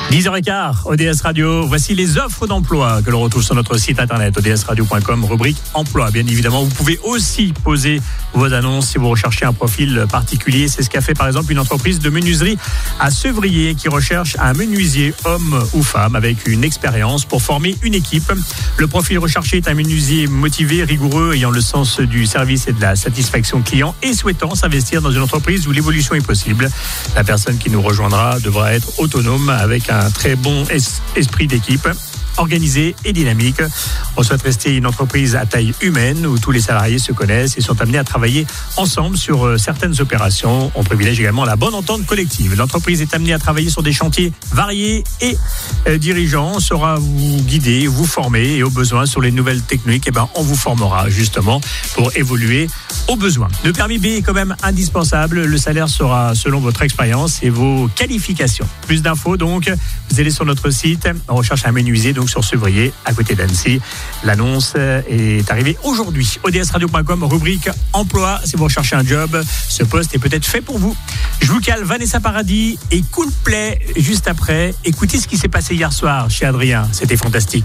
10h15, ODS Radio. Voici les offres d'emploi que l'on retrouve sur notre site internet odsradio.com, rubrique emploi. Bien évidemment, vous pouvez aussi poser vos annonces si vous recherchez un profil particulier. C'est ce qu'a fait par exemple une entreprise de menuiserie à Sevrier qui recherche un menuisier homme ou femme avec une expérience pour former une équipe. Le profil recherché est un menuisier motivé, rigoureux, ayant le sens du service et de la satisfaction client et souhaitant s'investir dans une entreprise où l'évolution est possible. La personne qui nous rejoindra devra être autonome avec un très bon esprit d'équipe, organisé et dynamique. On souhaite rester une entreprise à taille humaine où tous les salariés se connaissent et sont amenés à travailler ensemble sur certaines opérations. On privilège également la bonne entente collective. L'entreprise est amenée à travailler sur des chantiers variés et dirigeant saura vous guider, vous former et au besoin sur les nouvelles techniques. On vous formera justement pour évoluer aux besoins. Le permis B est quand même indispensable. Le salaire sera selon votre expérience et vos qualifications. Plus d'infos donc, vous allez sur notre site. On recherche un menuisier donc sur Sevrier, à côté d'Annecy. L'annonce est arrivée aujourd'hui. odsradio.com, rubrique emploi. Si vous recherchez un job, ce poste est peut-être fait pour vous. Je vous cale Vanessa Paradis et Coolplay juste après. Écoutez ce qui s'est passé hier soir chez Adrien. C'était fantastique.